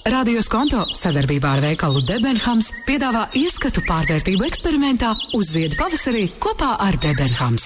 Radio Skonto sadarbībā ar veikalu Debenhams piedāvā ieskatu pārvērtību eksperimentā Uzzied pavasarī kopā ar Debenhams.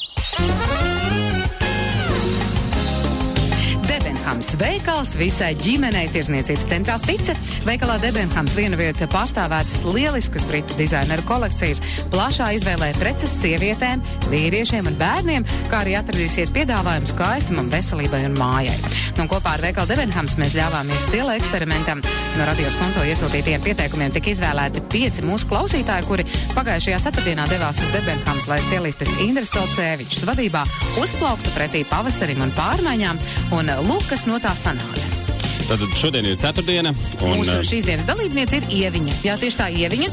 Debenhams veikals visai ģimenei tirzniecības centrā Spice. Veikalā Debenhams viena vieta pārstāvētas lieliskas britu dizaineru kolekcijas, plašā izvēlē preces sievietēm, vīriešiem un bērniem, kā arī atradīsiet piedāvājumu skaistumam, veselībai un mājai. Un kopā ar veikalu Debenhams mēs ļāvāmies stila eksperimentam. No Radio Skonto iesūtītiem pieteikumiem tika izvēlēti 5 mūsu klausītāji, kuri pagājušajā ceturtdienā devās uz Debenhams, lai stilistes Indras Salcēvičs vadībā uzplauktu pretī pavasarim un pārmaiņām, un lūk, kas no tā sanāca. Tātad šodien ir ceturtdiena. Mūsu šīs dienas dalībniece ir Ieviņa. Jā, tieši tā, Ieviņa.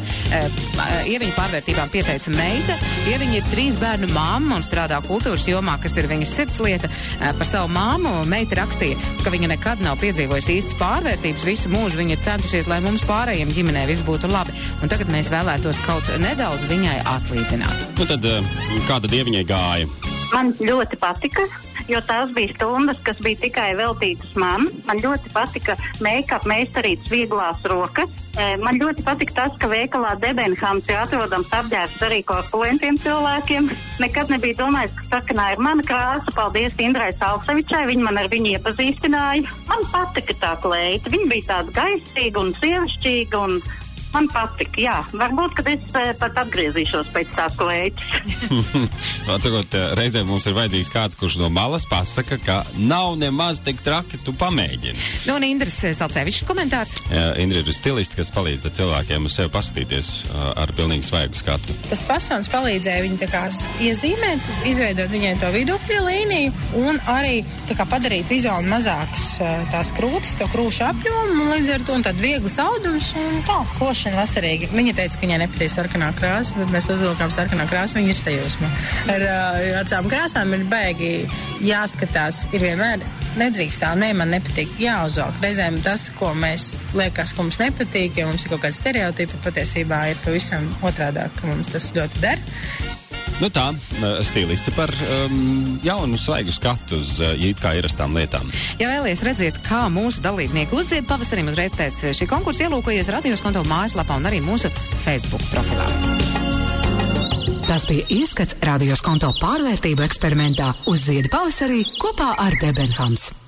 Ieviņa pārvērtībām pieteica meita. Ieviņa ir 3 bērnu mamma un strādā kultūras jomā, kas ir viņas sirdslieta. Par savu māmu meita rakstīja, ka viņa nekad nav piedzīvojusi īstas pārvērtības. Visu mūžu viņa ir centusies, lai mums pārējiem ģimenē viss būtu labi. Un tagad mēs vēlētos kaut nedaudz viņai atlīdzināt. Nu tad, kā tad Ieviņai gāja? Man ļoti patika, jo tās bija stundas, kas bija tikai veltītas man. Man ļoti patika make-up meistarītes vieglās rokas. Man ļoti patika tas, ka veikalā Debenhams ir atrodams apģērbs arī korpulentiem cilvēkiem. Nekad nebija domājis, ka sarkanā ir mana krāsa. Paldies Indrai Salcevičai, viņa man ar viņu iepazīstināja. Man patika tā kleita, viņa bija tāda gaisīga un sievišķīga un man patika, jā. Varbūt, kad es pat atgriezīšos pēc tās kleitas. Atsakot, reizēm mums ir vajadzīgs kāds, kurš no malas pasaka, ka nav nemaz tik traki, tu pamēģini. Nu, un Indras Salcēvičs komentārs. Indra ir stilisti, kas palīdz cilvēkiem uz sevi paskatīties ar pilnīgi svaigu skatu. Tas fasons palīdzēja viņu tā kā iezīmēt, izveidot viņai to vidukļa līniju un arī tā kā padarīt vizuāli mazākas tās krūtis, to krūšu apjomu un līdz ar to un tad vieglas audums un tā, košana vasarīgi. Viņa teica, ka viņai nepatīk sarkanā krāsa, bet mēs uzvilkām sarkanā krāsu, viņa ir sajūsma. Ar tām krāsām ir baigi jāskatās, ir vienmēr nedrīkst tā, man nepatīk, jāuzvalk. Reizēm tas, ko mēs liekas, ka mums nepatīk, ja mums ir kaut kāds stereotipi, patiesībā ir pavisam otrādāk, ka mums tas ļoti der. Nu tā, stilisti par jaunu svaigu skatu uz it kā ierastām lietām. Ja vēlies redzēt, kā mūsu dalībnieki uzzied pavasarim uzreiz pēc šī konkursa, ielūkojies Radio Skonto mājaslapā un arī mūsu Facebook profilā. Tas bija ieskats Radio Skonto pārvērtību eksperimentā Uzzied pavasarī kopā ar Debenhams.